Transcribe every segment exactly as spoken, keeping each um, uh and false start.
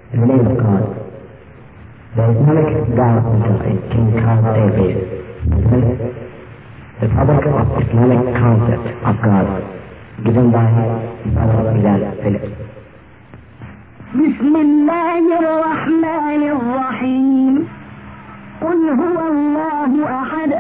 in the name of God. There is no doubt until King Khan David, the public of Islamic concept of God, given by Brother Bilal Phillips. بسم الله الرحمن الرحيم. قل هو الله أحد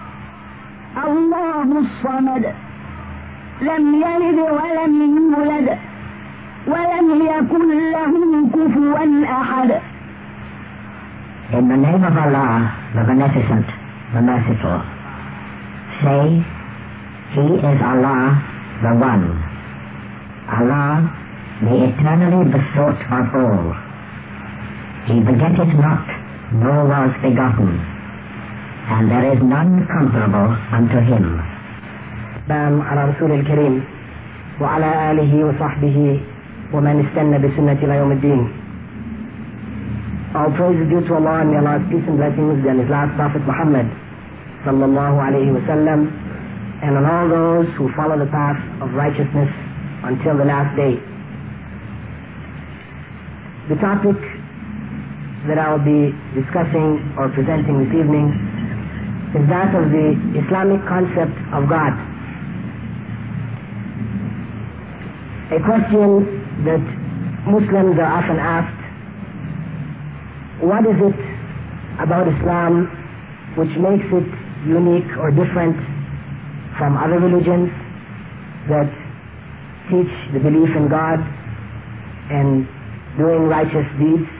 الله الصمد لم يلد ولم يولد ولم يكن له كفوا أحد. In the name of Allah, the Beneficent, the Merciful. Say, He is Allah, the One. Allah, the eternally besought of all. He begetteth not, nor was begotten, and there is none comparable unto Him. السلام على رسول الكريم وعلى آله وصحبه ومن استنى بسنة إلى يوم الدين. All praise is due to Allah and may Allah's peace and blessings be on His last Prophet Muhammad sallallahu alayhi wa sallam, and on all those who follow the path of righteousness until the last day. The topic that I will be discussing or presenting this evening is that of the Islamic concept of God. A question that Muslims are often asked: what is it about Islam which makes it unique or different from other religions that teach the belief in God and doing righteous deeds?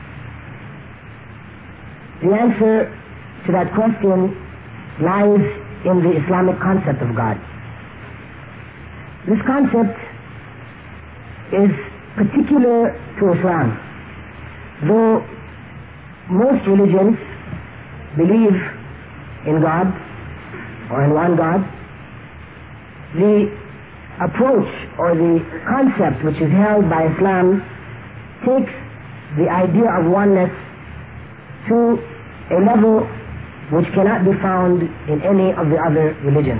The answer to that question lies in the Islamic concept of God. This concept is particular to Islam. Though most religions believe in God or in one God, the approach or the concept which is held by Islam takes the idea of oneness to a level which cannot be found in any of the other religions.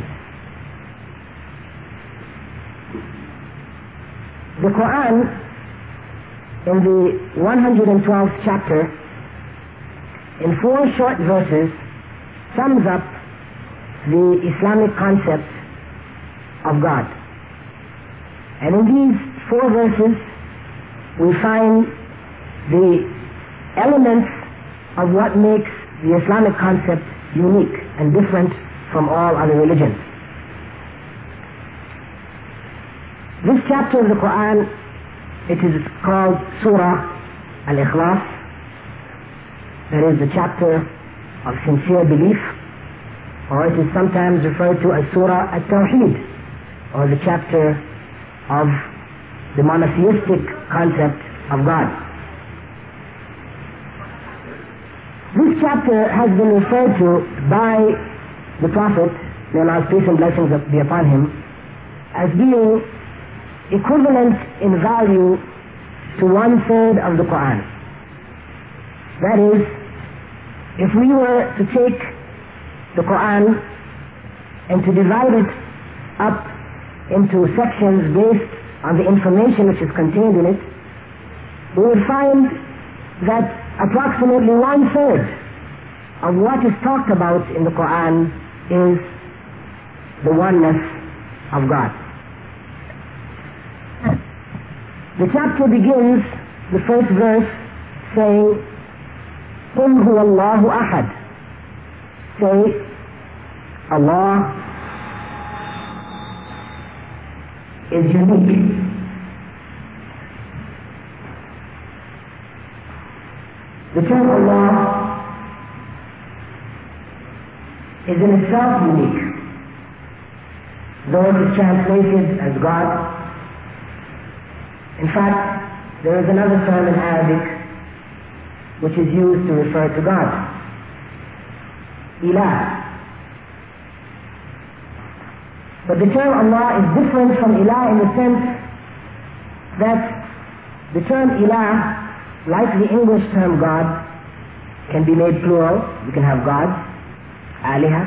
The Quran, in the one hundred twelfth chapter, in four short verses, sums up the Islamic concept of God. And in these four verses, we find the elements of what makes the Islamic concept unique and different from all other religions. This chapter of the Quran, it is called Surah Al-Ikhlas. That is the chapter of sincere belief, or it is sometimes referred to as Surah Al-Tawheed, or the chapter of the monotheistic concept of God. This chapter has been referred to by the Prophet, may Allah's peace and blessings be upon him, as being equivalent in value to one third of the Quran. That is, if we were to take the Quran and to divide it up into sections based on the information which is contained in it, we would find that approximately one third of what is talked about in the Quran is the oneness of God. The chapter begins, the first verse, saying, قُلْ هُوَ اللَّهُ أَحَدٌ. Say, Allah is unique. The term Allah is in itself unique. Though it is translated as God, in fact, there is another term in Arabic which is used to refer to God, Ilah. But the term Allah is different from Ilah in the sense that the term Ilah, like the English term God, can be made plural. You can have gods, Aliha,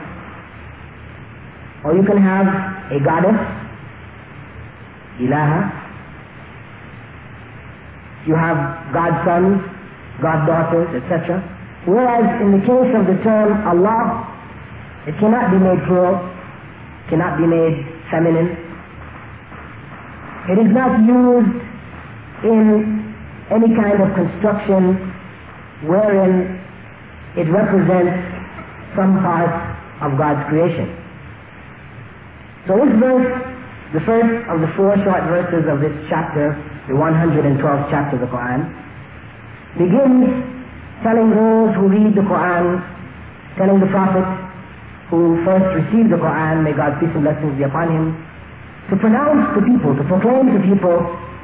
or you can have a goddess, Ilaha. you have godsons, goddaughters, et cetera. Whereas in the case of the term Allah, it cannot be made plural, cannot be made feminine. It is not used in any kind of construction wherein it represents some part of God's creation. So this verse, the first of the four short verses of this chapter, the one hundred twelfth chapter of the Quran, begins telling those who read the Quran, telling the Prophet who first received the Quran, may God's peace and blessings be upon him, to pronounce to people, to proclaim to people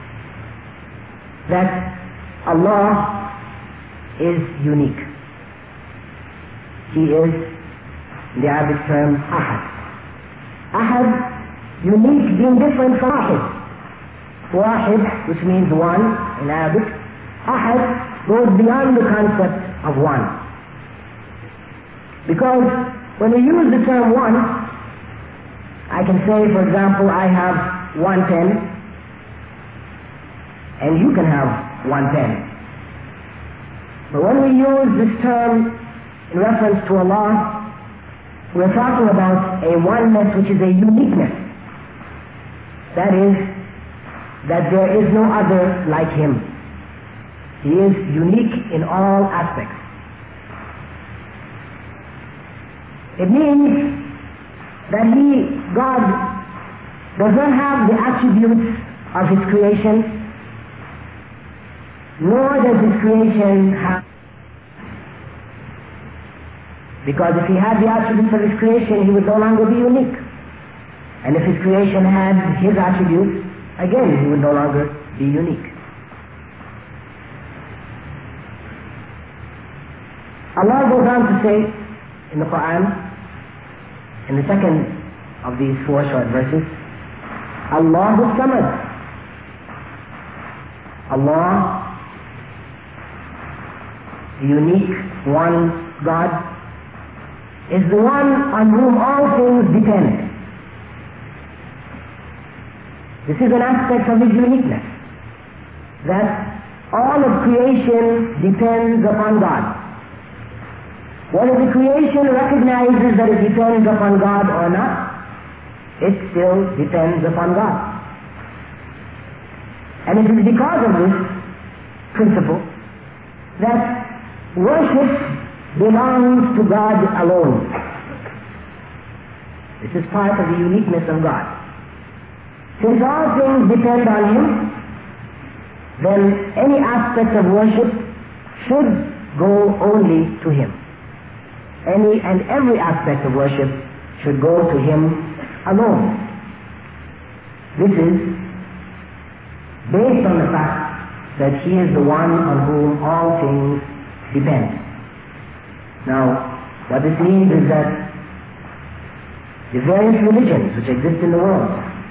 that Allah is unique. He is, in the Arabic term, Ahad. Ahad, unique, being different from Wahid. Wahid, which means one in Arabic. Ahad goes beyond the concept of one. Because when we use the term one, I can say, for example, I have one pen, and you can have one pen. But when we use this term in reference to Allah, we're talking about a oneness which is a uniqueness. That is, that there is no other like Him. He is unique in all aspects. It means that He, God, does not have the attributes of His creation, nor does His creation have. Because if He had the attributes of His creation, He would no longer be unique. And if His creation had His attributes, again, He would no longer be unique. Allah goes on to say in the Quran, in the second of these four short verses, Allahu Samad. Allah, the unique one God, is the one on whom all things depend. This is an aspect of His uniqueness, that all of creation depends upon God. Whether the creation recognizes that it depends upon God or not, it still depends upon God. And it is because of this principle that worship belongs to God alone. This is part of the uniqueness of God. Since all things depend on Him, then any aspect of worship should go only to Him. Any and every aspect of worship should go to Him alone. This is based on the fact that He is the one on whom all things depend. Now, what this means is that the various religions which exist in the world,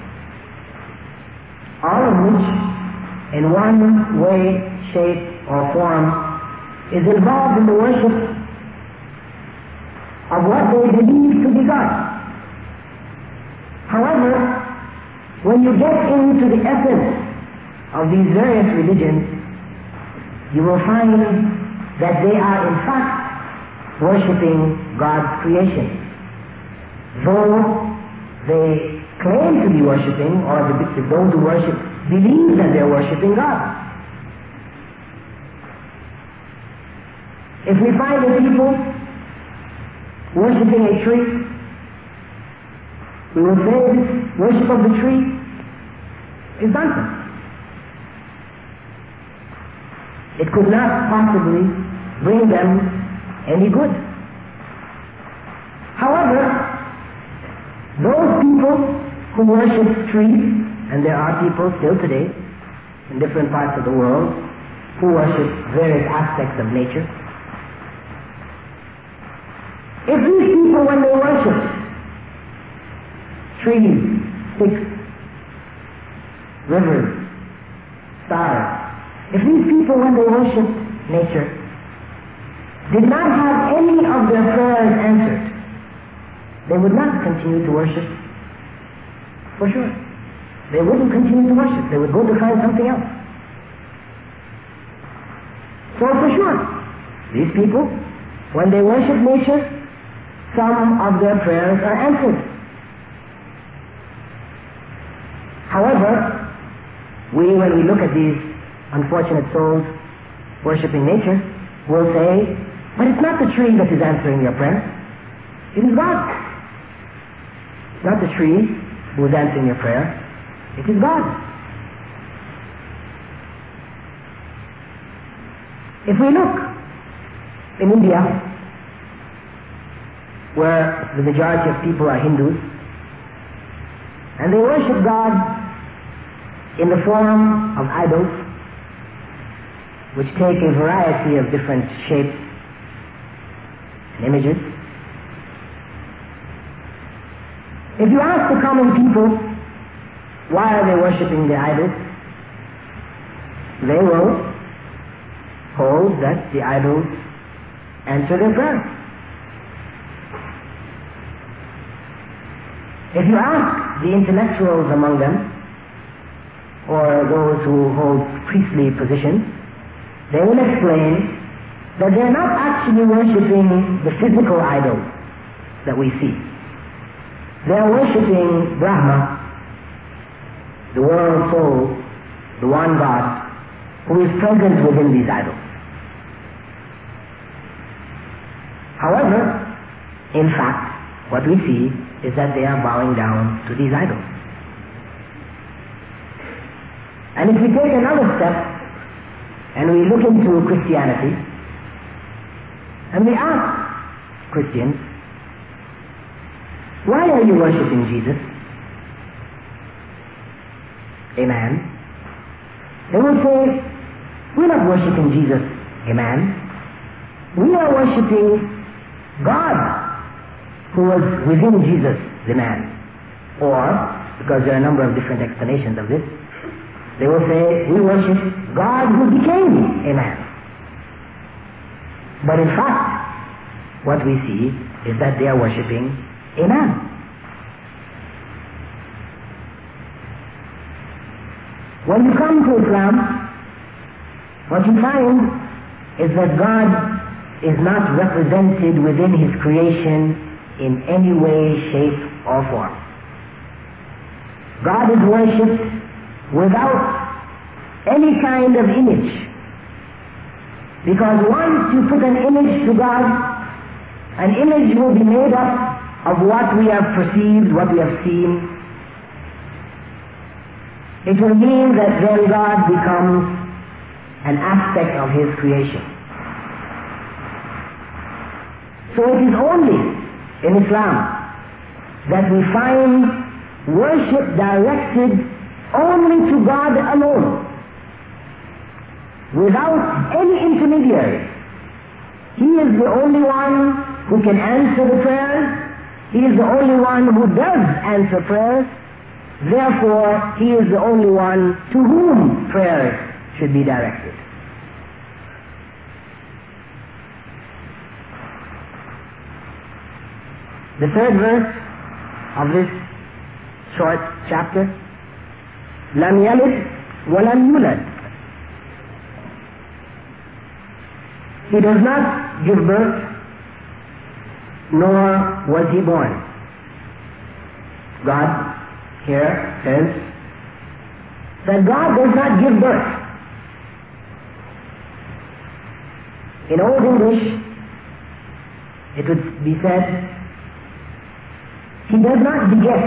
all of which in one way, shape, or form is involved in the worship of what they believe to be God. However, when you get into the essence of these various religions, you will find that they are in fact worshipping God's creation. Though they claim to be worshipping, or the, those who worship believe that they're worshipping God. If we find the people worshipping a tree, we will say this worship of the tree is nonsense. It could not possibly bring them any good. However, those people who worship trees, and there are people still today in different parts of the world who worship various aspects of nature, if these people, when they worship trees, sticks, rivers, stars, if these people, when they worship nature, did not have any of their prayers answered, they would not continue to worship, for sure. They wouldn't continue to worship. They would go to find something else. So for sure, these people, when they worship nature, some of their prayers are answered. However, we, when we look at these unfortunate souls worshiping nature, will say, but it's not the tree that is answering your prayer. It is God. It's not the tree who is answering your prayer. It is God. If we look in India, where the majority of people are Hindus, and they worship God in the form of idols, which take a variety of different shapes and images. If you ask the common people, why are they worshipping the idols? They will hold that the idols answer their prayers. If you ask the intellectuals among them, or those who hold priestly positions, they will explain that they're not actually worshipping the physical idol that we see. They're worshipping Brahma, the world soul, the one God, who is present within these idols. However, in fact, what we see is that they are bowing down to these idols. And if we take another step and we look into Christianity and we ask Christians, why are you worshipping Jesus, a man? They will say, we're not worshipping Jesus, a man. We are worshipping God, who was within Jesus, the man. Or, because there are a number of different explanations of this, they will say, we worship God who became a man. But in fact, what we see is that they are worshipping a man. When you come to Islam, what you find is that God is not represented within His creation in any way, shape, or form. God is worshipped without any kind of image. Because once you put an image to God, an image will be made up of what we have perceived, what we have seen. It will mean that then God becomes an aspect of His creation. So it is only in Islam that we find worship directed only to God alone, without any intermediary. He is the only one who can answer the prayers. He is the only one who does answer prayers. Therefore, He is the only one to whom prayers should be directed. The third verse of this short chapter, لم يلد ولم يولد. He does not give birth, nor was he born. God here says that God does not give birth. In Old English, it would be said, He does not beget,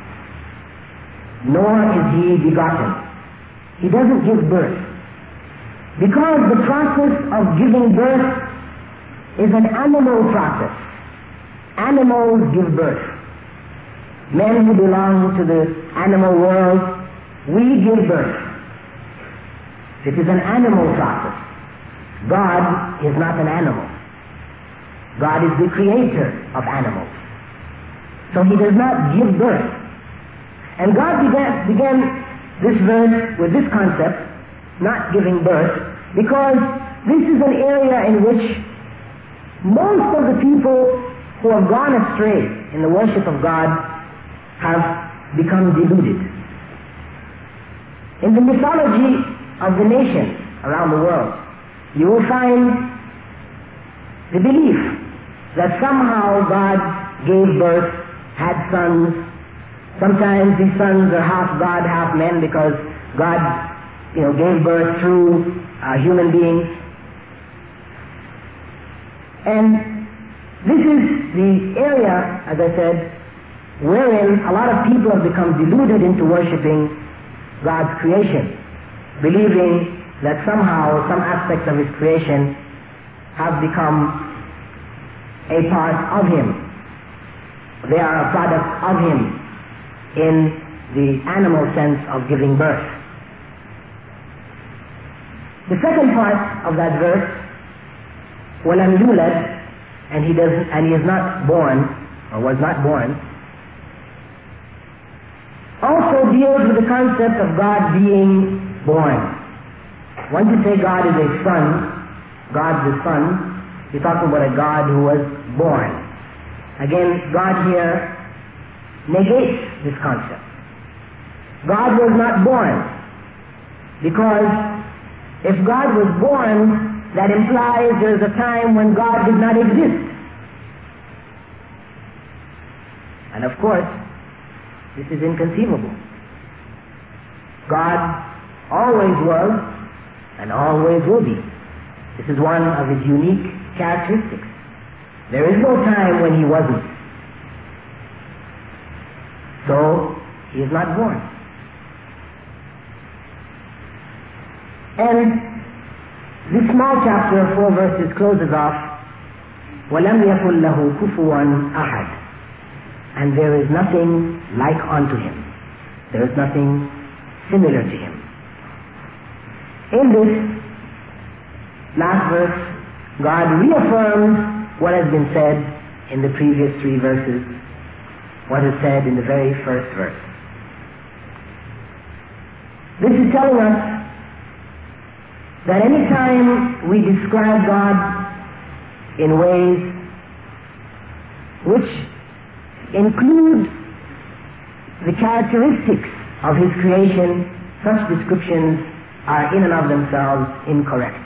nor is He begotten. He doesn't give birth. Because the process of giving birth is an animal process. Animals give birth. Men who belong to the animal world, we give birth. It is an animal process. God is not an animal. God is the creator of animals. So He does not give birth. And God began, began this verse with this concept, not giving birth, because this is an area in which most of the people who have gone astray in the worship of God have become deluded. In the mythology of the nations around the world, you will find the belief that somehow God gave birth, had sons. Sometimes these sons are half God, half men, because God, you know, gave birth through a human being. And this is the area, as I said, wherein a lot of people have become deluded into worshiping God's creation, believing that somehow some aspects of His creation have become a part of Him. They are a product of Him in the animal sense of giving birth. The second part of that verse, وَلَمْ يُولَدْ, and he doesn't, and he is not born, or was not born, also deals with the concept of God being born. Once you say God is a son, God the Son, you're talking about a God who was born. Again, God here negates this concept. God was not born, because if God was born, that implies there is a time when God did not exist. And of course, this is inconceivable. God always was and always will be. This is one of His unique characteristics. There is no time when He wasn't. So, He is not born. And this small chapter of four verses closes off, وَلَمْ يَكُنْ لَهُ كُفُوًا أَحَدٌ, and there is nothing like unto Him. There is nothing similar to Him. In this last verse, God reaffirms what has been said in the previous three verses, what is said in the very first verse. This is telling us that any time we describe God in ways which include the characteristics of His creation, such descriptions are in and of themselves incorrect.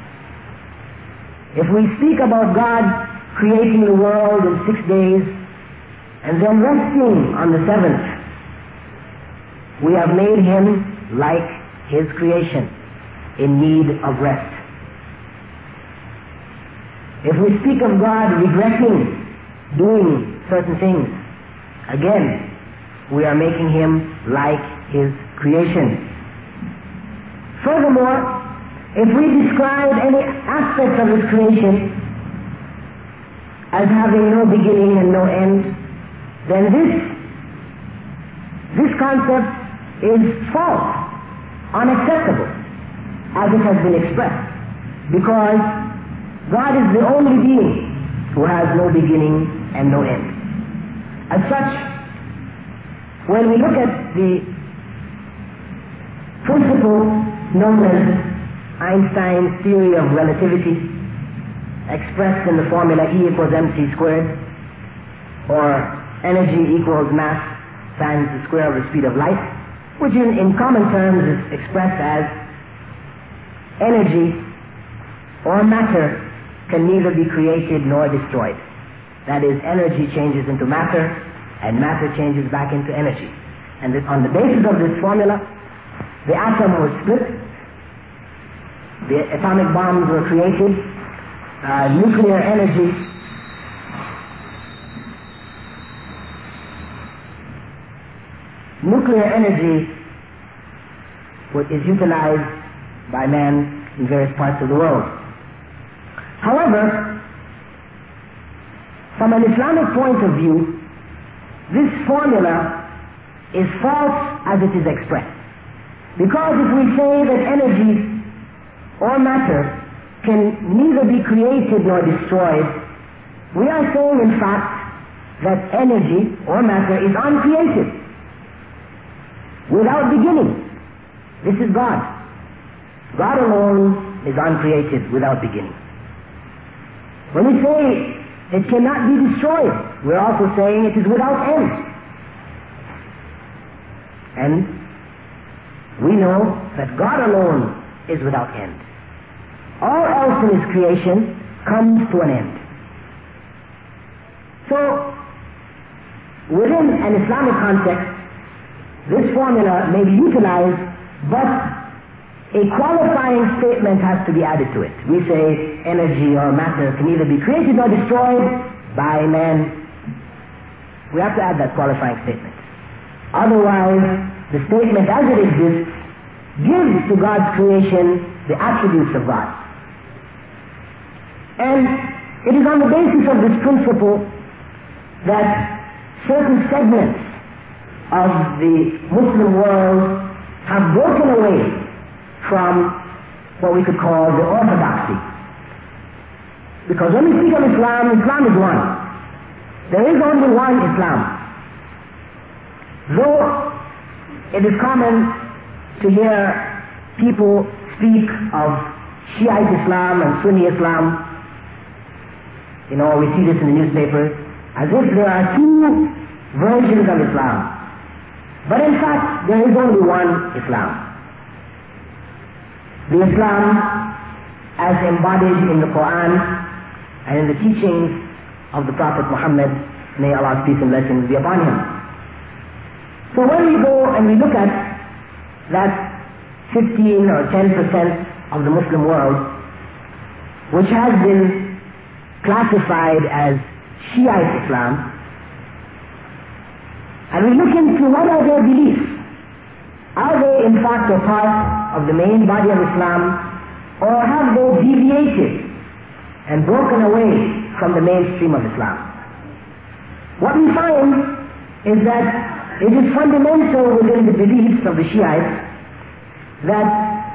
If we speak about God creating the world in six days and then resting on the seventh, we have made Him like His creation, in need of rest. If we speak of God regretting doing certain things, again, we are making Him like His creation. Furthermore, if we describe any aspect of His creation as having no beginning and no end, then this, this concept is false, unacceptable, as it has been expressed, because God is the only being who has no beginning and no end. As such, when we look at the principle known as Einstein's theory of relativity, expressed in the formula E equals mc squared, or energy equals mass times the square of the speed of light, which in, in common terms is expressed as energy or matter can neither be created nor destroyed. That is, energy changes into matter and matter changes back into energy. And this, on the basis of this formula, the atom was split, the atomic bombs were created, uh, nuclear energy nuclear energy is utilized by man in various parts of the world. However, from an Islamic point of view, this formula is false as it is expressed. Because if we say that energy or matter can neither be created nor destroyed, we are saying in fact that energy or matter is uncreated, without beginning. This is God. God alone is uncreated, without beginning. When we say it cannot be destroyed, we're also saying it is without end. And we know that God alone is without end. all else in his creation comes to an end. So, within an Islamic context, this formula may be utilized, but a qualifying statement has to be added to it. We say energy or matter can either be created or destroyed by man. We have to add that qualifying statement. Otherwise, the statement as it exists gives to God's creation the attributes of God. And it is on the basis of this principle that certain segments of the Muslim world have broken away from what we could call the orthodoxy. Because when we speak of Islam, Islam is one. There is only one Islam. Though it is common to hear people speak of Shiite Islam and Sunni Islam, you know, we see this in the newspapers, as if there are two versions of Islam. But in fact, there is only one Islam. The Islam as embodied in the Quran and in the teachings of the Prophet Muhammad, may Allah's peace and blessings be upon him. So when we go and we look at that fifteen or ten percent of the Muslim world, which has been classified as Shiite Islam, and we look into what are their beliefs. Are they in fact a part of the main body of Islam, or have they deviated and broken away from the mainstream of Islam? What we find is that it is fundamental within the beliefs of the Shiites that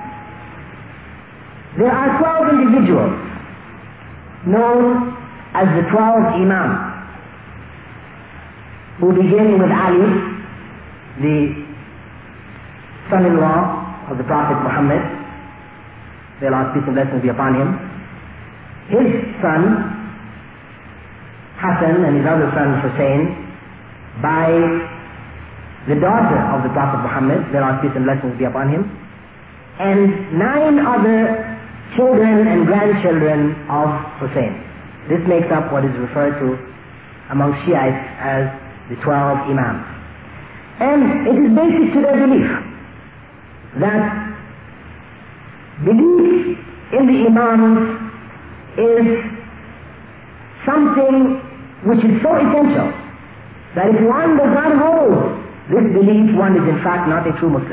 there are twelve individuals known as the twelve Imams, who begin with Ali, the son-in-law of the Prophet Muhammad, may Allah's peace and blessings be upon him, his son Hassan and his other son Hussein, by the daughter of the Prophet Muhammad, may Allah's peace and blessings be upon him, and nine other children and grandchildren of Hussein. This makes up what is referred to among Shiites as the twelve Imams. And it is basic to their belief that belief in the Imams is something which is so essential that if one does not hold this belief, one is in fact not a true Muslim.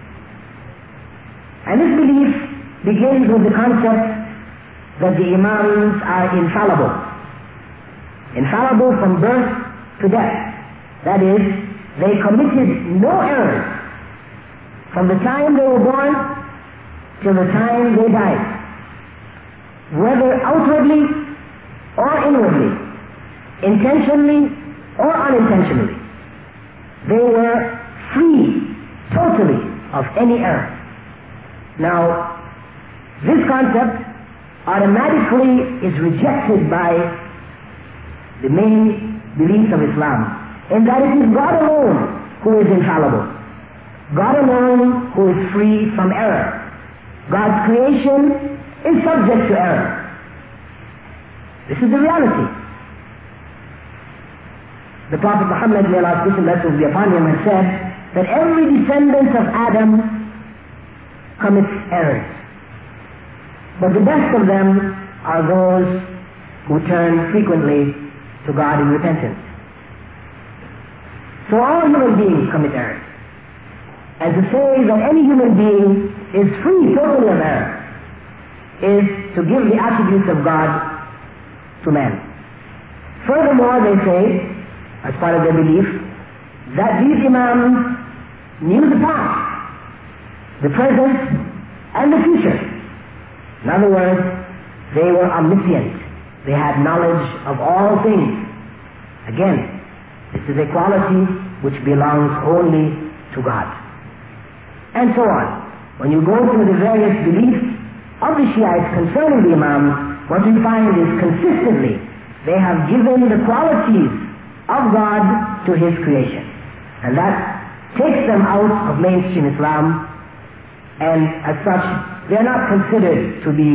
And this belief begins with the concept that the Imams are infallible. Infallible from birth to death. That is, they committed no errors from the time they were born till the time they died. Whether outwardly or inwardly, intentionally or unintentionally, they were free totally of any error. Now, this concept automatically is rejected by the main beliefs of Islam, in that it is God alone who is infallible, God alone who is free from error. God's creation is subject to error. This is the reality. The Prophet Muhammad, may Allah's peace and blessings be upon him, has said that every descendant of Adam commits errors, but the best of them are those who turn frequently to God in repentance. So all human beings commit errors. And to say that any human being is free totally of error is to give the attributes of God to man. Furthermore, they say, as part of their belief, that these Imams knew the past, the present, and the future. In other words, they were omniscient. They had knowledge of all things. Again, this is a quality which belongs only to God. And so on. When you go through the various beliefs of the Shiites concerning the Imams, what you find is consistently they have given the qualities of God to His creation. And that takes them out of mainstream Islam, and as such, they are not considered to be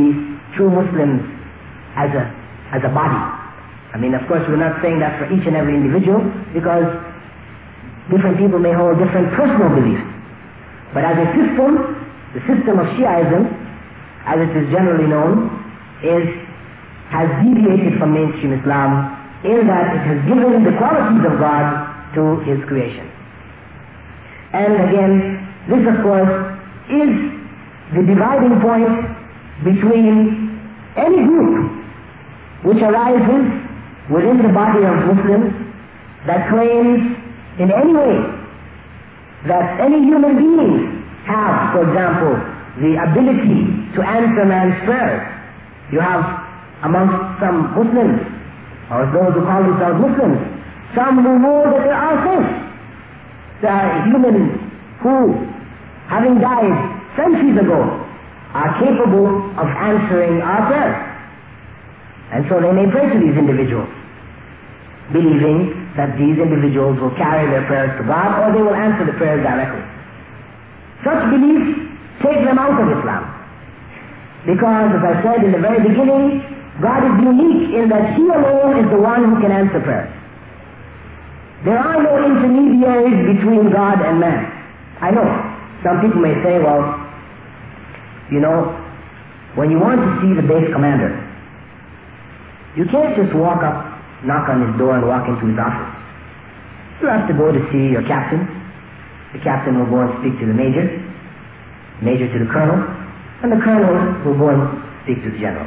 true Muslims as a, as a body. I mean, of course, we're not saying that for each and every individual, because different people may hold different personal beliefs. But as a system, the system of Shiaism, as it is generally known, is, has deviated from mainstream Islam in that it has given the qualities of God to His creation. And again, this of course is the dividing point between any group which arises within the body of Muslims that claims in any way that any human beings have, for example, the ability to answer man's prayers. You have amongst some Muslims, or those who call themselves Muslims, some who know that there are saints. There are humans who, having died centuries ago, are capable of answering our prayers. And so they may pray to these individuals, believing that these individuals will carry their prayers to God, or they will answer the prayers directly. Such beliefs take them out of Islam. Because, as I said in the very beginning, God is unique in that He alone is the one who can answer prayers. There are no intermediaries between God and man. I know, some people may say, well, you know, when you want to see the base commander, you can't just walk up, knock on his door and walk into his office. You have to go to see your captain. The captain will go and speak to the major, major to the colonel, and the colonel will go and speak to the general.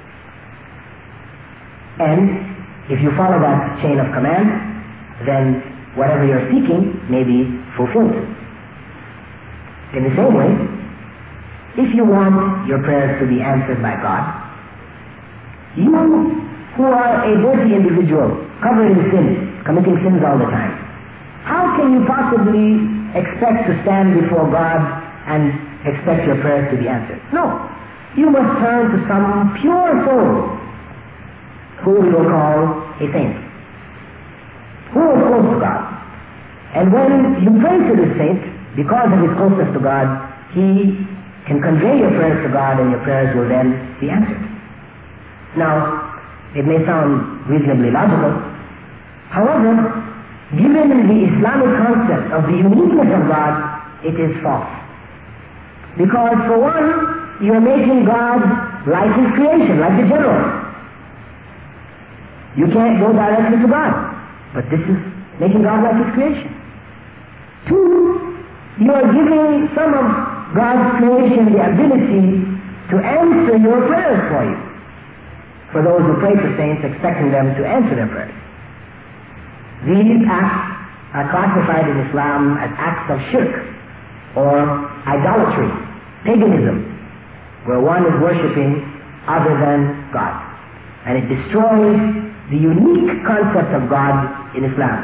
And if you follow that chain of command, then whatever you're seeking may be fulfilled. In the same way, if you want your prayers to be answered by God, you who are a dirty individual, covered in sins, committing sins all the time, how can you possibly expect to stand before God and expect your prayers to be answered? No. You must turn to some pure soul who we will call a saint, who is close to God. And when you pray to this saint, because of his closeness to God, he can convey your prayers to God, and your prayers will then be answered. Now, it may sound reasonably logical. However, given the Islamic concept of the uniqueness of God, it is false. Because for one, you are making God like His creation, like the general. You can't go directly to God, but this is making God like His creation. Two, you are giving some of God's creation the ability to answer your prayers for you. For those who pray to saints, expecting them to answer their prayers. These acts are classified in Islam as acts of shirk, or idolatry, paganism, where one is worshipping other than God. And it destroys the unique concept of God in Islam.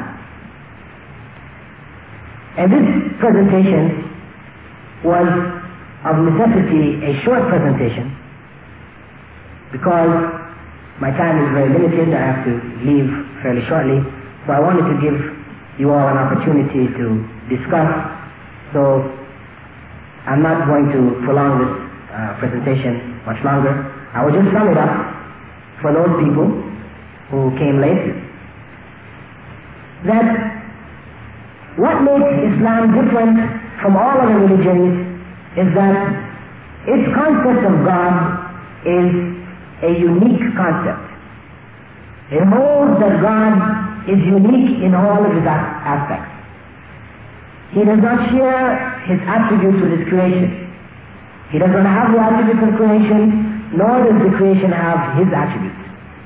And this presentation was of necessity a short presentation, because my time is very limited. I have to leave fairly shortly. So I wanted to give you all an opportunity to discuss. So I'm not going to prolong this uh, presentation much longer. I will just sum it up for those people who came late. That what makes Islam different from all other religions is that its concept of God is a unique concept. It holds that God is unique in all of his aspects. He does not share his attributes with his creation. He does not have the attributes of creation, nor does the creation have his attributes.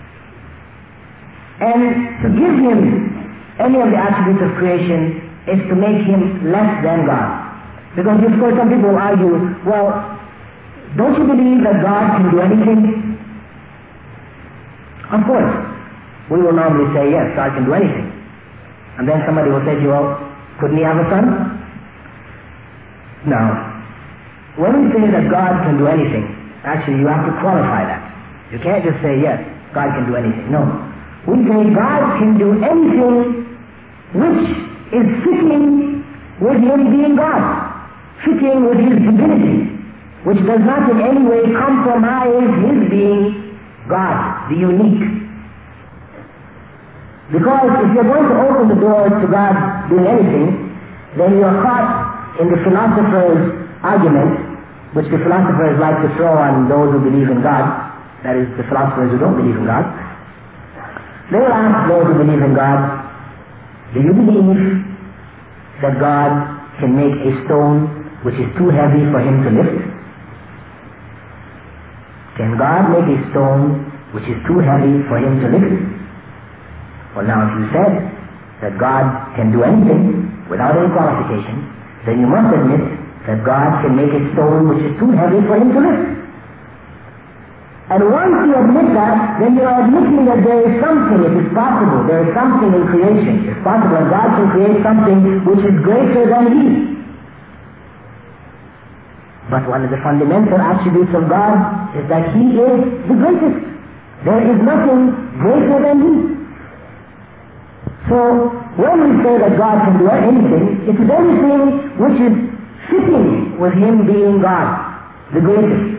And to give him any of the attributes of creation is to make him less than God. Because of course some people argue, well, don't you believe that God can do anything? Of course, we will normally say, yes, God can do anything. And then somebody will say to you, well, couldn't he have a son? Now, when we say that God can do anything, actually you have to qualify that. You can't just say, yes, God can do anything. No. We say God can do anything which is fitting with him being God, fitting with his divinity. which does not in any way compromise his being God, the unique. Because if you're going to open the door to God doing anything, then you're caught in the philosopher's argument, which the philosophers like to throw on those who believe in God, that is, the philosophers who don't believe in God. They will ask those who believe in God, do you believe that God can make a stone which is too heavy for him to lift? Can God make a stone which is too heavy for him to lift? Well, now if you said that God can do anything without any qualification, then you must admit that God can make a stone which is too heavy for him to lift. And once you admit that, then you are admitting that there is something, it is possible, there is something in creation. It's possible that God can create something which is greater than he. But one of the fundamental attributes of God is that he is the greatest. There is nothing greater than he. So, when we say that God can do anything, it is anything which is fitting with him being God, the greatest.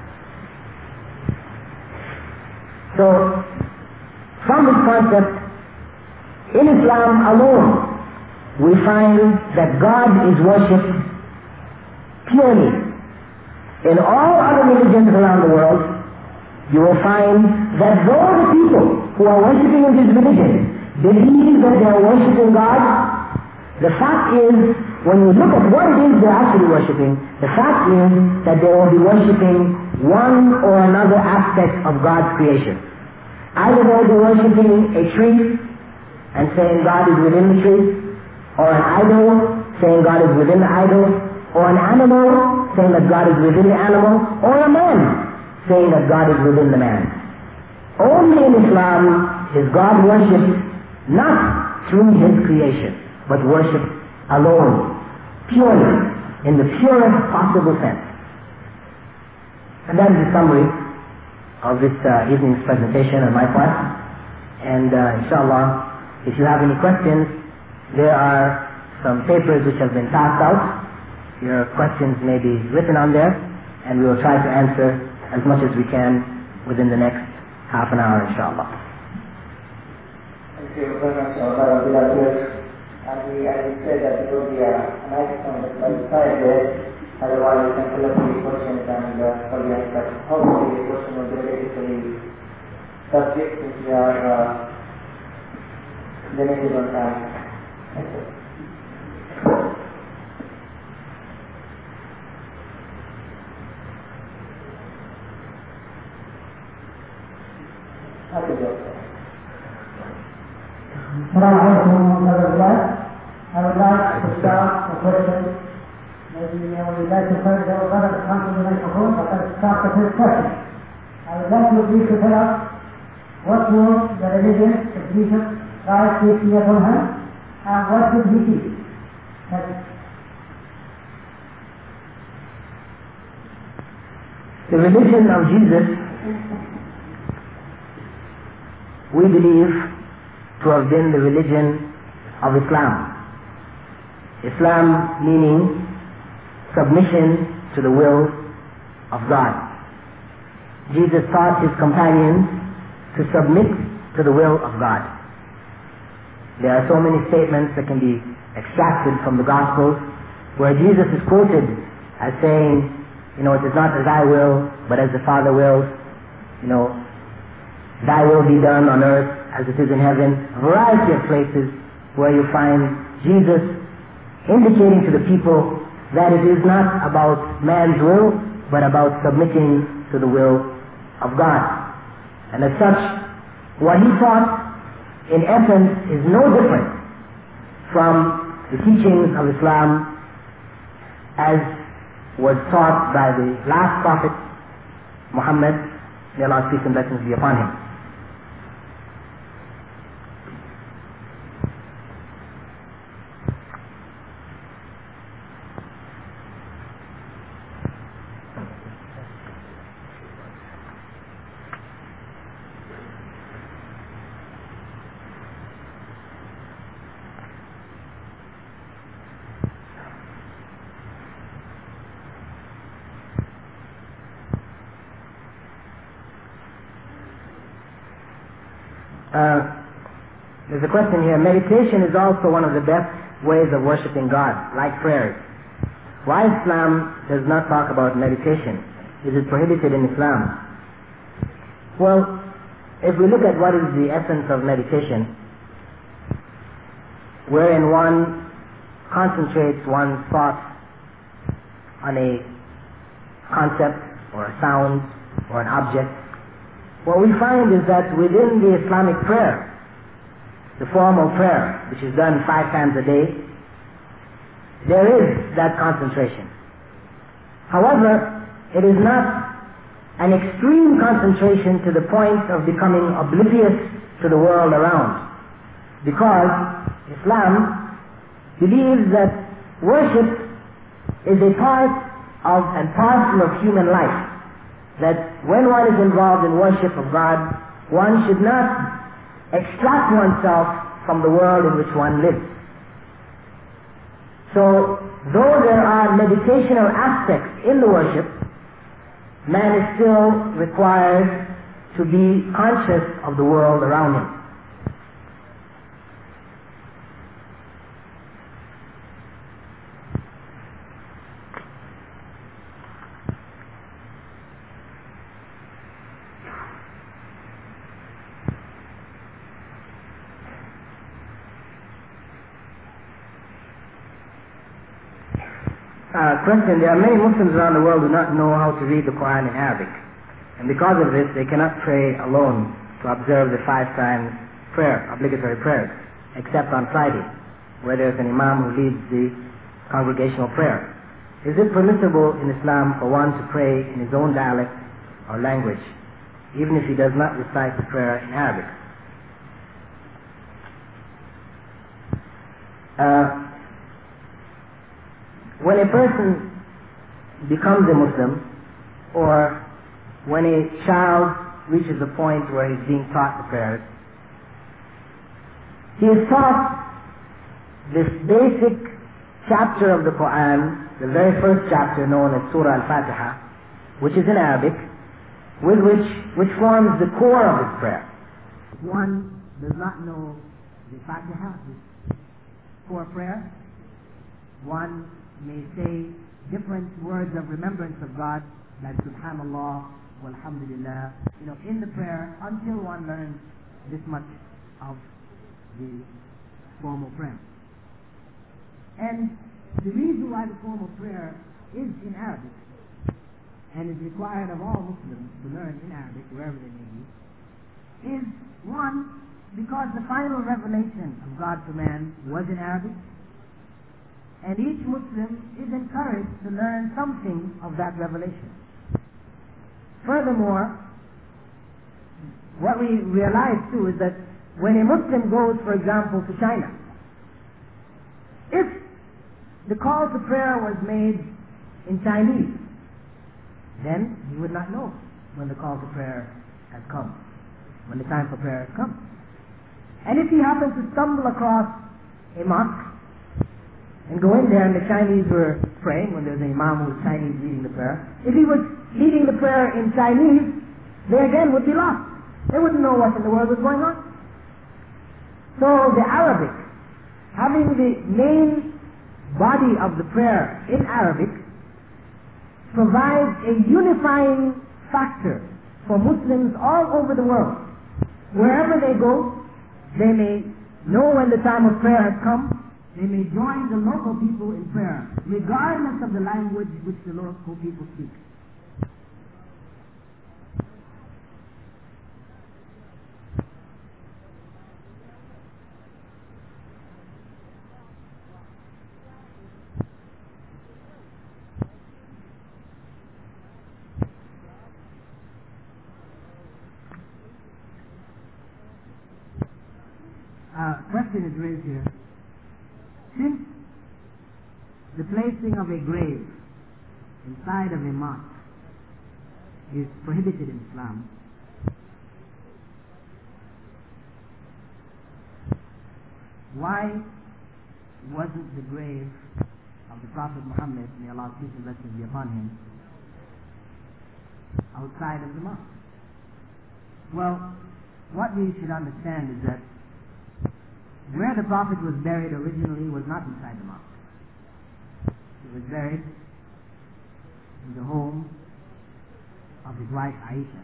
So, from this concept, in Islam alone, we find that God is worshipped purely. In all other religions around the world, you will find that though the people who are worshipping in this religion believe that they are worshipping God, the fact is, when you look at what it is they're actually worshipping, the fact is that they will be worshipping one or another aspect of God's creation. Either they will be worshipping a tree and saying God is within the tree, or an idol saying God is within the idol, or an animal saying that God is within the animal, or a man saying that God is within the man. Only in Islam is God worshipped not through his creation, but worshipped alone, purely, in the purest possible sense. And that is the summary of this uh, evening's presentation on my part. And uh, inshallah, if you have any questions, there are some papers which have been passed out. Your questions may be written on there, and we will try to answer as much as we can within the next half an hour, inshallah. Thank you very much, Allah. And we, as we said, that it will be a microphone that will be side there. Otherwise, we can pull up the questions and uh, probably answer. Hopefully, the question will be related to the subject which we are uh, limited on time. Thank you. Assalamu alaikum warahmatullahi. I would like to start a question. Maybe I would like to first go over the council of the microphone, but I'll start the first question. I would like you please to tell us what was the religion of Jesus Christ, peace be upon him, and what did he teach? Thank you. The religion of Jesus, we believe to have been the religion of Islam. Islam meaning submission to the will of God. Jesus taught his companions to submit to the will of God. There are so many statements that can be extracted from the Gospels where Jesus is quoted as saying, you know, it is not as I will, but as the Father wills. You know, thy will be done on earth as it is in heaven. A variety of places where you find Jesus indicating to the people that it is not about man's will, but about submitting to the will of God. And as such, what he taught, in essence, is no different from the teachings of Islam as was taught by the last prophet, Muhammad, may Allah's peace and blessings be upon him. Uh, there's a question here. Meditation is also one of the best ways of worshiping God, like prayers. Why Islam does not talk about meditation? Is it prohibited in Islam? Well, if we look at what is the essence of meditation, wherein one concentrates one's thoughts on a concept or a sound or an object, what we find is that within the Islamic prayer, the formal prayer, which is done five times a day, there is that concentration. However, it is not an extreme concentration to the point of becoming oblivious to the world around, because Islam believes that worship is a part of and parcel of human life, that when one is involved in worship of God, one should not extract oneself from the world in which one lives. So, though there are meditational aspects in the worship, man is still required to be conscious of the world around him. Uh, question, there are many Muslims around the world who do not know how to read the Quran in Arabic. And because of this, they cannot pray alone to observe the five times prayer, obligatory prayers, except on Friday, where there is an imam who leads the congregational prayer. Is it permissible in Islam for one to pray in his own dialect or language, even if he does not recite the prayer in Arabic? Uh, When a person becomes a Muslim, or when a child reaches a point where he's being taught the prayers, he is taught this basic chapter of the Quran, the very first chapter known as Surah Al-Fatiha, which is in Arabic, with which, which forms the core of his prayer. If one does not know the Fatiha, the core prayer, one may say different words of remembrance of God, like Subhanallah, Walhamdulillah, you know, in the prayer, until one learns this much of the formal prayer. And the reason why the formal prayer is in Arabic, and is required of all Muslims to learn in Arabic, wherever they may be, is, one, because the final revelation of God to man was in Arabic, and each Muslim is encouraged to learn something of that revelation. Furthermore, what we realize too is that when a Muslim goes, for example, to China, if the call to prayer was made in Chinese, then he would not know when the call to prayer has come, when the time for prayer has come. And if he happens to stumble across a mosque, and go in there and the Chinese were praying, when there's an imam who was Chinese leading the prayer, if he was leading the prayer in Chinese, they again would be lost. They wouldn't know what in the world was going on. So the Arabic, having the main body of the prayer in Arabic, provides a unifying factor for Muslims all over the world. Wherever they go, they may know when the time of prayer has come. They may join the local people in prayer, regardless of the language which the local people speak. Uh, question is raised here. Since the placing of a grave inside of a mosque is prohibited in Islam, why wasn't the grave of the Prophet Muhammad, may Allah's peace and blessings be upon him, outside of the mosque? Well, what we should understand is that where the Prophet was buried originally was not inside the mosque. He was buried in the home of his wife Aisha.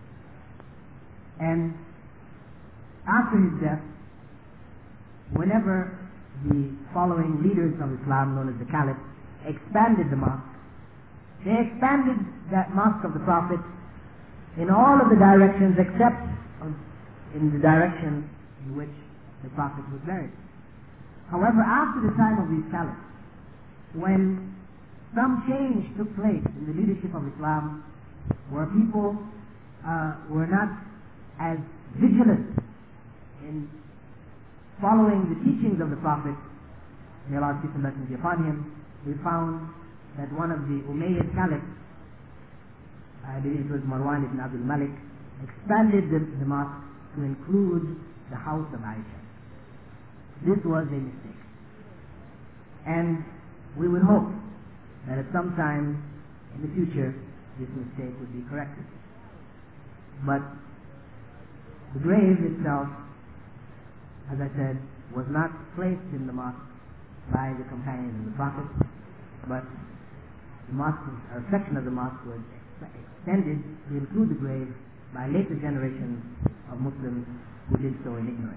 And after his death, whenever the following leaders of Islam, known as the Caliph, expanded the mosque, they expanded that mosque of the Prophet in all of the directions except in the direction in which the Prophet was buried. However, after the time of these caliphs, when some change took place in the leadership of Islam, where people uh, were not as vigilant in following the teachings of the Prophet, may Allah's peace and blessings be upon him, we found that one of the Umayyad caliphs, I believe it was Marwan ibn Abdul Malik, expanded the, the mosque to include the house of Aisha. This was a mistake. And we would hope that at some time in the future this mistake would be corrected. But the grave itself, as I said, was not placed in the mosque by the companions of the Prophet, but the mosque, or a section of the mosque, was extended to include the grave by later generations of Muslims who did so in ignorance.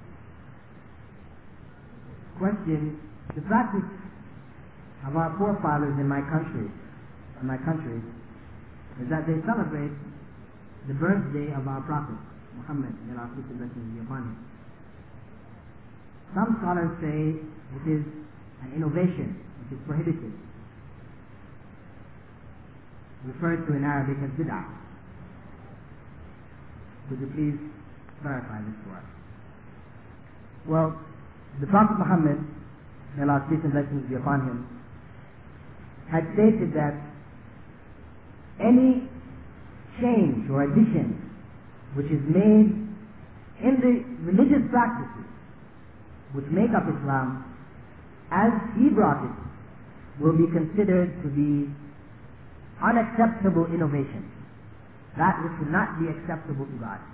Question: the practice of our forefathers in my country, in my countries, is that they celebrate the birthday of our Prophet Muhammad, may Allah's peace and blessings be upon him. Some scholars say it is an innovation which is prohibited, referred to in Arabic as bid'ah. Could you please clarify this for us? Well, the Prophet Muhammad, may Allah's peace and blessings be upon him, had stated that any change or addition which is made in the religious practices which make up Islam, as he brought it, will be considered to be unacceptable innovation, that which would not be acceptable to God.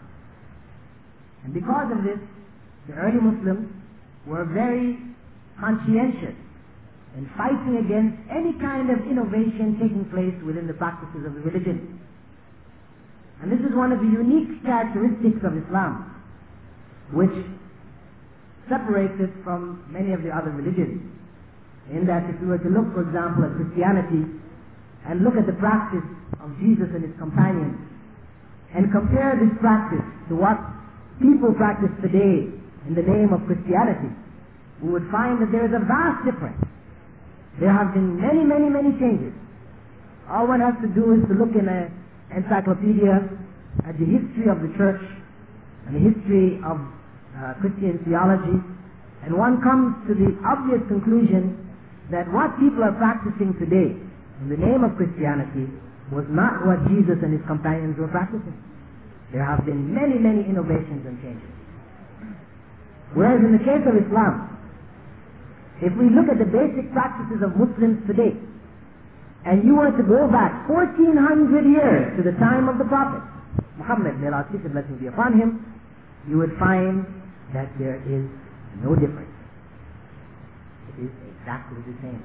And because of this, the early Muslims were very conscientious in fighting against any kind of innovation taking place within the practices of the religion. And this is one of the unique characteristics of Islam, which separates it from many of the other religions. In that if we were to look, for example, at Christianity, and look at the practice of Jesus and his companions, and compare this practice to what people practice today in the name of Christianity, we would find that there is a vast difference. There have been many, many, many changes. All one has to do is to look in an encyclopedia at the history of the church and the history of uh, Christian theology, and one comes to the obvious conclusion that what people are practicing today in the name of Christianity was not what Jesus and his companions were practicing. There have been many, many innovations and changes. Whereas in the case of Islam, if we look at the basic practices of Muslims today, and you were to go back fourteen hundred years to the time of the Prophet Muhammad, may Allah's peace and blessings be upon him, you would find that there is no difference. It is exactly the same.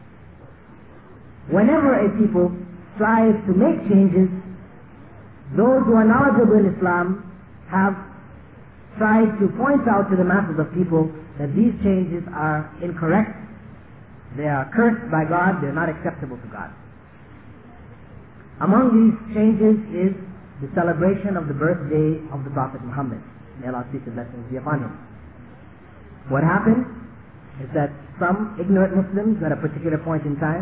Whenever a people strive to make changes, those who are knowledgeable in Islam have tried to point out to the masses of people that these changes are incorrect, they are cursed by God, they are not acceptable to God. Among these changes is the celebration of the birthday of the Prophet Muhammad, may Allah's peace and blessings be upon him. What happened is that some ignorant Muslims at a particular point in time,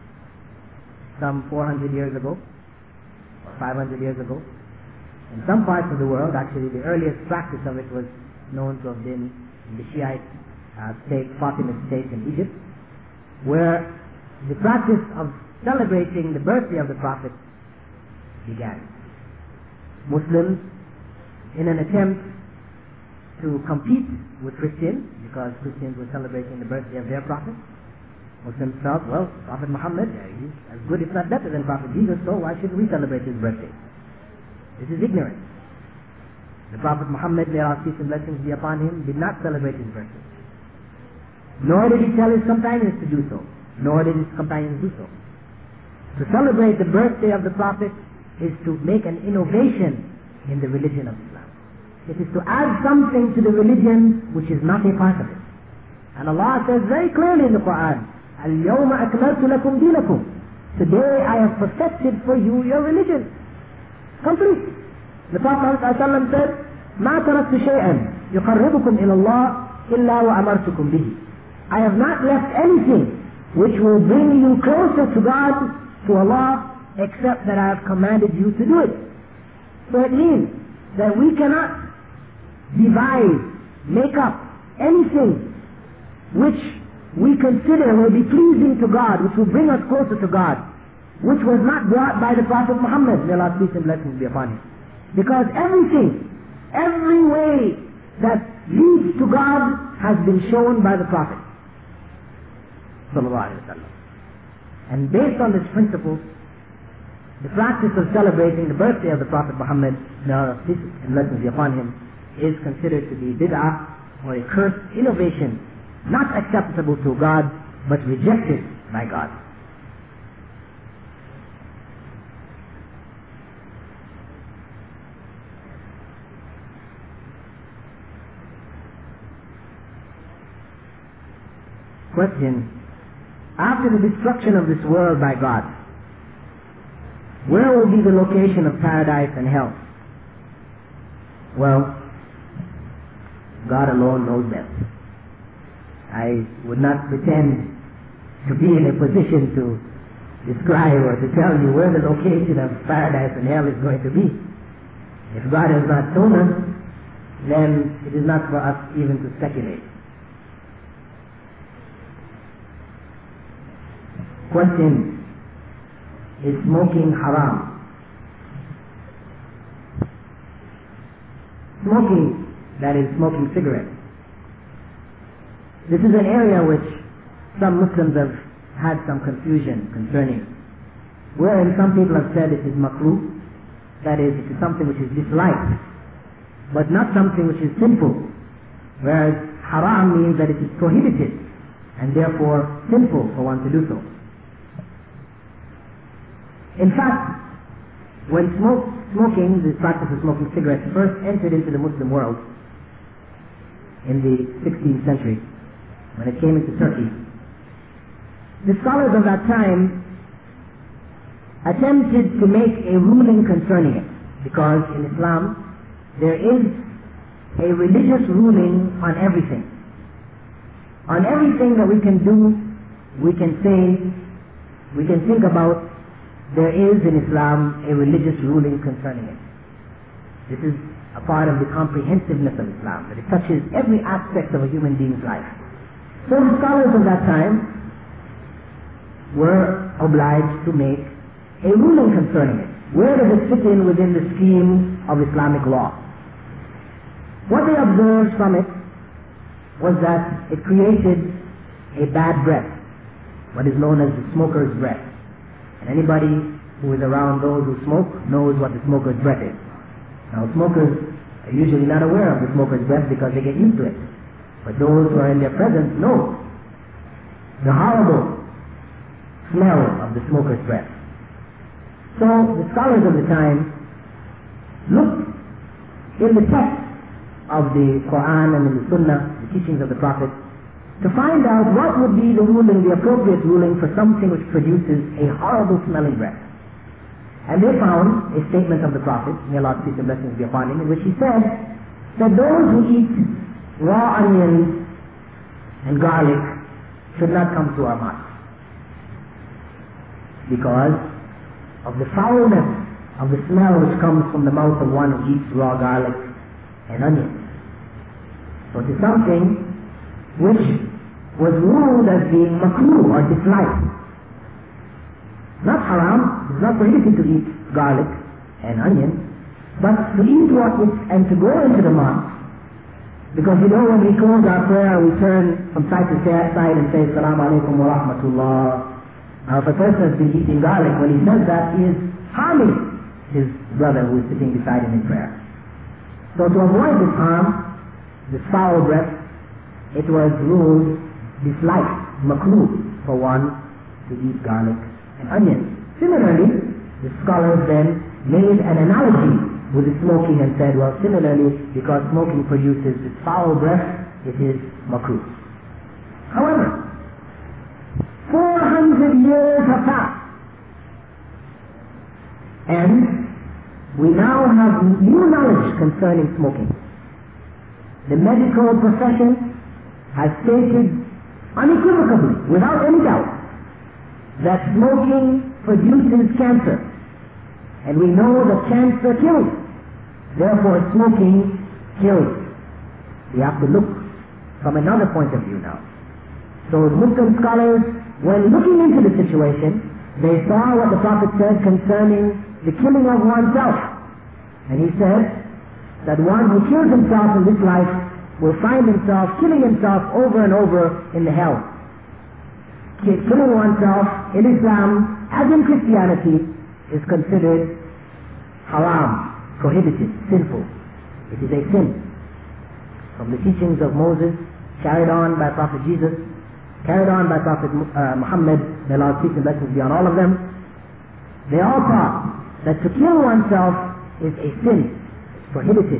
some four hundred years ago, or five hundred years ago, in some parts of the world, actually the earliest practice of it was known to have been in the Shiite uh, state, Fatimid state in Egypt, where the practice of celebrating the birthday of the Prophet began. Muslims, in an attempt to compete with Christians, because Christians were celebrating the birthday of their Prophet, Muslims felt, well, Prophet Muhammad, he's as good if not better than Prophet Jesus, so why shouldn't we celebrate his birthday? This is ignorance. The Prophet Muhammad, may Allah's peace and blessings be upon him, did not celebrate his birthday. Nor did he tell his companions to do so. Nor did his companions do so. To celebrate the birthday of the Prophet is to make an innovation in the religion of Islam. It is to add something to the religion which is not a part of it. And Allah says very clearly in the Quran, الْيَوْمَ أَكْمَلْتُ لَكُمْ دِينَكُمْ. Today I have perfected for you your religion. Complete. The Prophet ﷺ said, مَا تَرَكْتُ شَيْئًا يُقَرِّبُكُمْ إِلَى اللَّهِ إِلَّا وَأَمَرْتُكُمْ بِهِ. I have not left anything which will bring you closer to God, to Allah, except that I have commanded you to do it. So it means that we cannot devise, make up anything which we consider will be pleasing to God, which will bring us closer to God, which was not brought by the Prophet Muhammad, may Allah's peace and blessings be upon him. Because everything, every way that leads to God has been shown by the Prophet sallallahu alaihi wasallam. And based on this principle, the practice of celebrating the birthday of the Prophet Muhammad, may Allah's peace and blessings be upon him, is considered to be bid'ah, or a cursed innovation, not acceptable to God, but rejected by God. Question: after the destruction of this world by God, where will be the location of paradise and hell? Well, God alone knows best. I would not pretend to be in a position to describe or to tell you where the location of paradise and hell is going to be. If God has not told us, then it is not for us even to speculate. Question: is smoking haram? Smoking, that is smoking cigarettes. This is an area which some Muslims have had some confusion concerning, wherein some people have said it is makruh, that is, it is something which is disliked, but not something which is sinful, whereas haram means that it is prohibited, and therefore sinful for one to do so. In fact, when smoke, smoking, the practice of smoking cigarettes first entered into the Muslim world in the sixteenth century, when it came into Turkey, the scholars of that time attempted to make a ruling concerning it, because in Islam there is a religious ruling on everything. On everything that we can do, we can say, we can think about, there is in Islam a religious ruling concerning it. This is a part of the comprehensiveness of Islam, that it touches every aspect of a human being's life. So the scholars of that time were obliged to make a ruling concerning it. Where does it fit in within the scheme of Islamic law? What they observed from it was that it created a bad breath, what is known as the smoker's breath. And anybody who is around those who smoke knows what the smoker's breath is. Now, smokers are usually not aware of the smoker's breath because they get used to it. But those who are in their presence know the horrible smell of the smoker's breath. So the scholars of the time looked in the text of the Quran and in the Sunnah, the teachings of the Prophet, to find out what would be the ruling, the appropriate ruling for something which produces a horrible smelling breath. And they found a statement of the Prophet, may Allah's peace and blessings be upon him, in which he said that those who eat raw onions and garlic should not come to our mosque, because of the foulness of the smell which comes from the mouth of one who eats raw garlic and onions. So it is something which was ruled as being makruh or disliked. Not haram, it's not prohibited to eat garlic and onion, but to eat what is, and to go into the mosque, because you know when we close our prayer we turn from side to side and say Assalamu alaikum wa rahmatullah. Now if a person has been eating garlic, when he says that, he is harming his brother who is sitting beside him in prayer. So to avoid this harm, this foul breath, it was ruled disliked, makruh, for one to eat garlic and onions. Similarly, the scholars then made an analogy with the smoking and said, well, similarly, because smoking produces this foul breath, it is makruh. However, four hundred years have passed, and we now have new knowledge concerning smoking. The medical profession has stated unequivocally, without any doubt, that smoking produces cancer. And we know that cancer kills. Therefore, smoking kills. We have to look from another point of view now. So Muslim scholars, when looking into the situation, they saw what the Prophet said concerning the killing of oneself. And he said that one who kills himself in this life will find himself killing himself over and over in the hell. Killing oneself in Islam, as in Christianity, is considered haram, prohibited, sinful. It is a sin. From the teachings of Moses, carried on by Prophet Jesus, carried on by Prophet uh, Muhammad, may Allah's peace and blessings be on all of them, they all taught that to kill oneself is a sin, it's prohibited.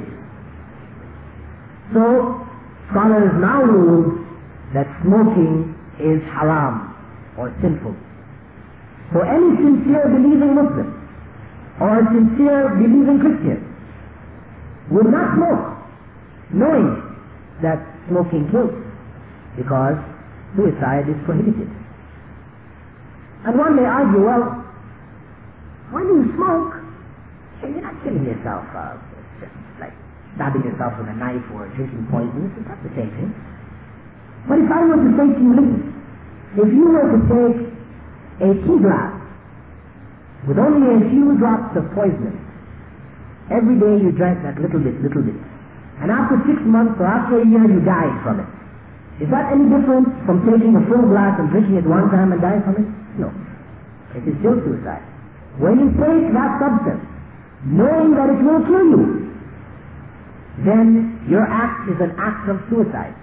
So, scholars now rule that smoking is haram, or sinful. So any sincere believing Muslim, or sincere believing Christian, will not smoke, knowing that smoking kills, because suicide is prohibited. And one may argue, well, when you smoke, you're not killing yourself. Uh, it's just like stabbing yourself with a knife or drinking poison. It's not the same thing. But if I were to say to you, listen, if you were to take a tea glass with only a few drops of poison, every day you drank that little bit, little bit, and after six months or after a year you died from it, is that any different from taking a full glass and drinking it one time and dying from it? No. It is still suicide. When you take that substance, knowing that it will kill you, then your act is an act of suicide.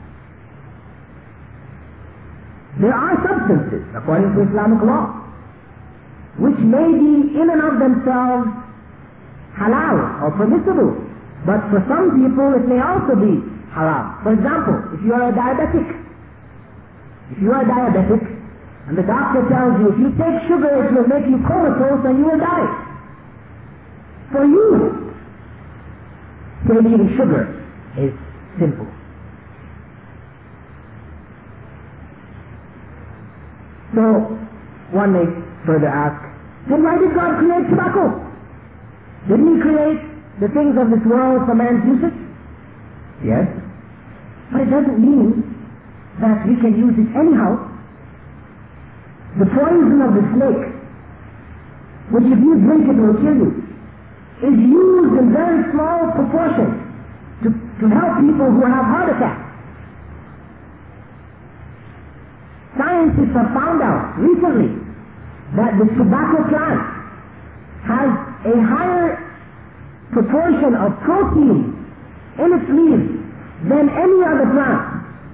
There are substances, according to Islamic law, which may be in and of themselves halal or permissible, but for some people it may also be haram. For example, if you are a diabetic, if you are a diabetic, and the doctor tells you if you take sugar it will make you comatose and you will die. For you, taking sugar is sinful. So, one may further ask, then why did God create tobacco? Didn't He create the things of this world for man's usage? Yes. But it doesn't mean that we can use it anyhow. The poison of the snake, which if you drink it will kill you, is used in very small proportions to, to help people who have heart attacks. Scientists have found out recently that the tobacco plant has a higher proportion of protein in its leaves than any other plant.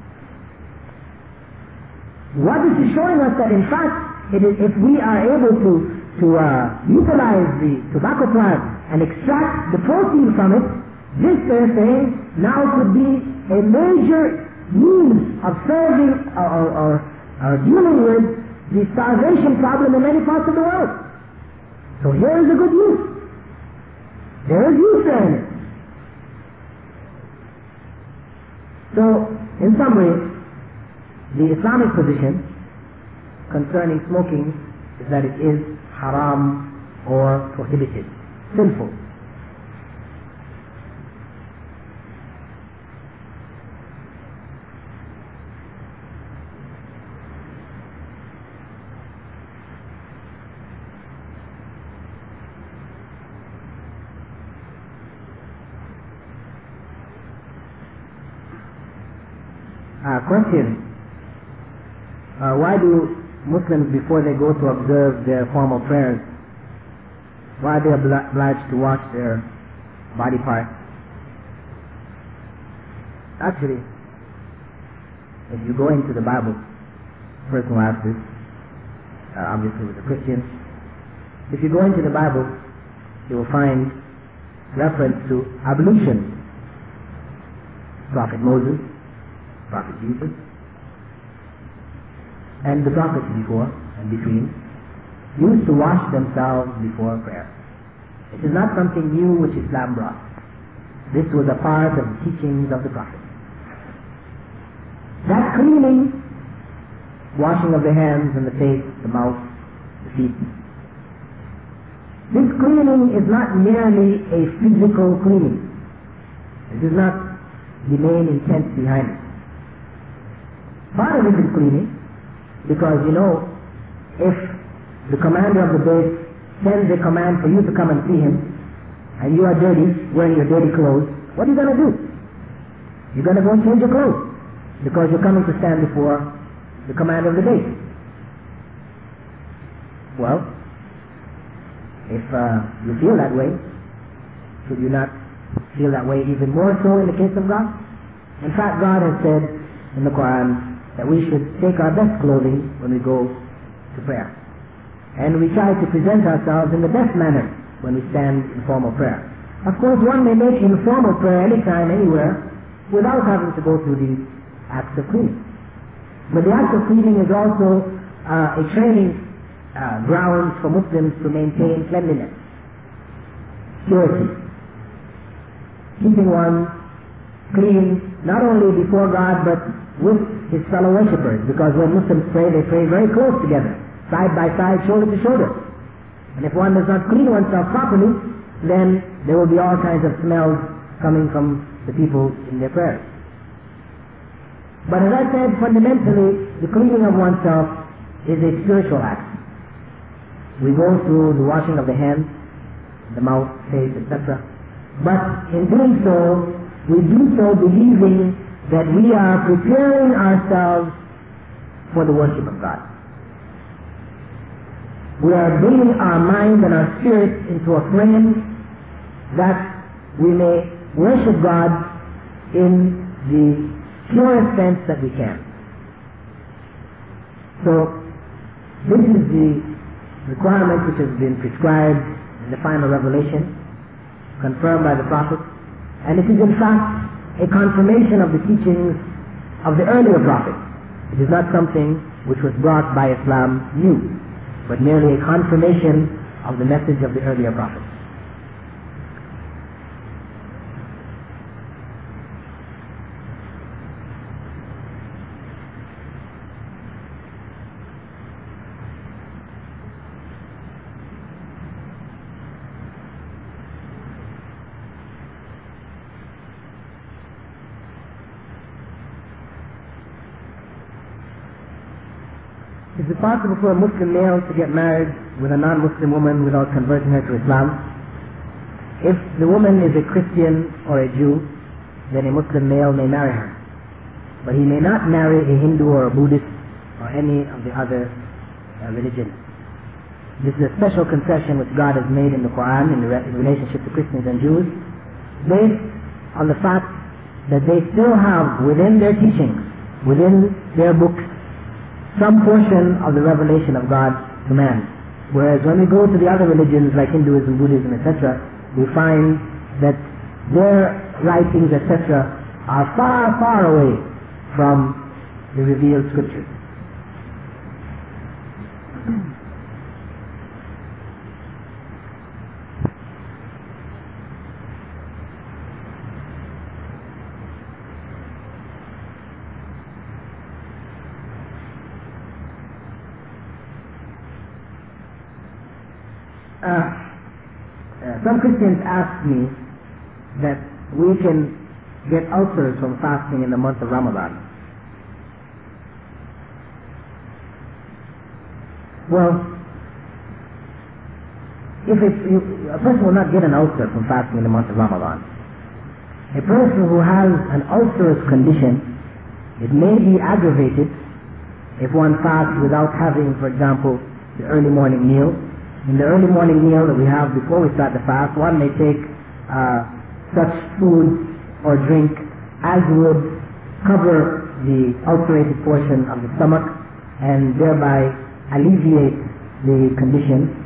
What this is showing us that in fact, it is, if we are able to, to uh, utilize the tobacco plant and extract the protein from it, this, they're saying, now could be a major means of serving or, or, or, or dealing with the starvation problem in many parts of the world. So here is a good use. There is use there in it. So, in summary, the Islamic position concerning smoking is that it is haram or prohibited, sinful. Uh, question. Uh, why do Muslims, before they go to observe their formal prayers, why are they obliged to wash their body parts? Actually, if you go into the Bible, person who asked this, uh, obviously was a Christian. If you go into the Bible, you will find reference to ablution. Prophet Moses, Prophet Jesus, and the prophets before and between used to wash themselves before prayer. It is not something new which Islam brought. This was a part of the teachings of the Prophet. That cleaning, washing of the hands and the face, the mouth, the feet, this cleaning is not merely a physical cleaning. It is not the main intent behind it. Part of it is cleaning, because you know, if the commander of the base sends a command for you to come and see him, and you are dirty, wearing your dirty clothes, what are you going to do? You're going to go and change your clothes, because you're coming to stand before the commander of the base. Well, if uh, you feel that way, should you not feel that way even more so in the case of God? In fact, God has said in the Quran that we should take our best clothing when we go to prayer. And we try to present ourselves in the best manner when we stand in formal prayer. Of course, one may make informal prayer anytime, anywhere, without having to go through these acts of cleaning. But the act of cleaning is also uh, a training uh, ground for Muslims to maintain cleanliness, purity, keeping one clean not only before God but with his fellow worshippers, because when Muslims pray, they pray very close together, side by side, shoulder to shoulder. And if one does not clean oneself properly, then there will be all kinds of smells coming from the people in their prayers. But as I said, fundamentally, the cleaning of oneself is a spiritual act. We go through the washing of the hands, the mouth, face, et cetera. But in doing so, we do so believing that we are preparing ourselves for the worship of God. We are bringing our mind and our spirit into a frame that we may worship God in the purest sense that we can. So, this is the requirement which has been prescribed in the final revelation, confirmed by the Prophet, and it is in fact a confirmation of the teachings of the earlier prophets. It is not something which was brought by Islam new, but merely a confirmation of the message of the earlier prophets. Is it possible for a Muslim male to get married with a non-Muslim woman without converting her to Islam? If the woman is a Christian or a Jew, then a Muslim male may marry her. But he may not marry a Hindu or a Buddhist or any of the other uh, religions. This is a special concession which God has made in the Quran in, the re- in relationship to Christians and Jews, based on the fact that they still have within their teachings, within their books, some portion of the revelation of God to man. Whereas when we go to the other religions like Hinduism, Buddhism, et cetera, we find that their writings, et cetera, are far, far away from the revealed scriptures. Uh, uh, some Christians ask me that we can get ulcers from fasting in the month of Ramadan. Well, if it, you, a person will not get an ulcer from fasting in the month of Ramadan. A person who has an ulcerous condition, it may be aggravated if one fasts without having, for example, the early morning meal. In the early morning meal that we have before we start the fast, one may take uh, such food or drink as would cover the ulcerated portion of the stomach and thereby alleviate the condition.